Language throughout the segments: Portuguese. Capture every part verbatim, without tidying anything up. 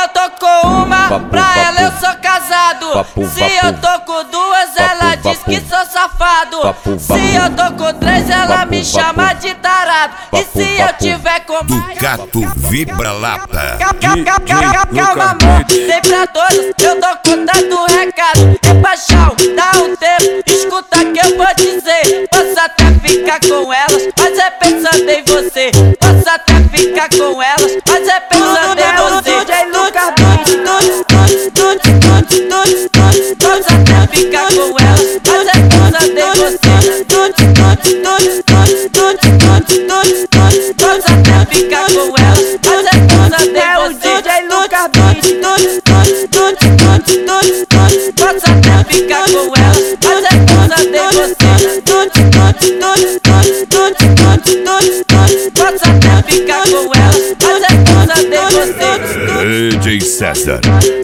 eu tô com uma, papo, pra papo, ela eu sou casado. papo, Se papo, eu tô com duas, papo, ela diz papo, que sou safado. papo, Se papo, eu tô com três, ela papo, me chama papo, de tarado. E papo, se eu papo, tiver com Ducato Vibra Lata. calma, amor, tem pra todos, eu dou conta do recado. É paixão, dá um tempo, escuta que eu vou dizer. Posso até ficar com elas, mas é pensando em você. Posso até ficar com elas, mas é pensando em você. D J Lucas posso até ficar com elas, mas é pensando em você. Posso até ficar com elas, mas é pensando em você. D J Lucas posso até ficar com elas, mas é pensando em você. Posso até ficar com elas, mas é pensando em você. D J César.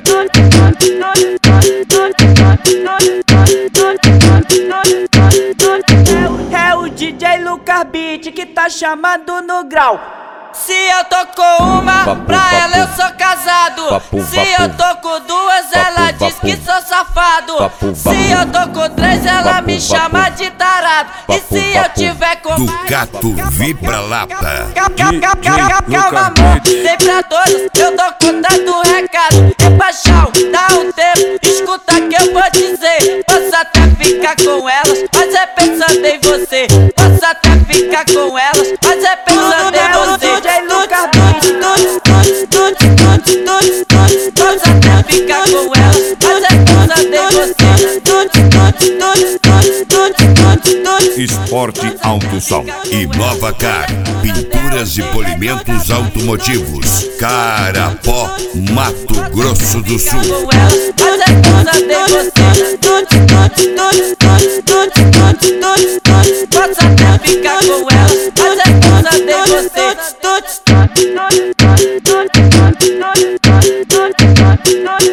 É o D J Lucas Beat que tá chamando no grau. Se eu tô com uma, papo, pra papo, ela eu sou casado. papo, Se papo, eu tô com duas, papo, ela diz papo, que sou safado. papo, Se papo, eu tô com três, ela papo, me papo, chama de tarado. E papo, se eu papo, tiver com Ducato Vibra Lata. calma, amor, tem pra todos, eu dou conta do recado. É paixão, dá um tempo, escuta que eu vou dizer. Posso até ficar com elas, mas é pensando em você. Posso até ficar com elas, mas é pensando em você. D J Lucas posso até ficar com elas, mas é pensando em você. Esporte Alto Som. Inova Car. Pinturas e polimentos automotivos. Carapó, Mato Grosso do Sul. Com elas, mas é pensando em você. Posso até ficar com elas, mas é pensando em você.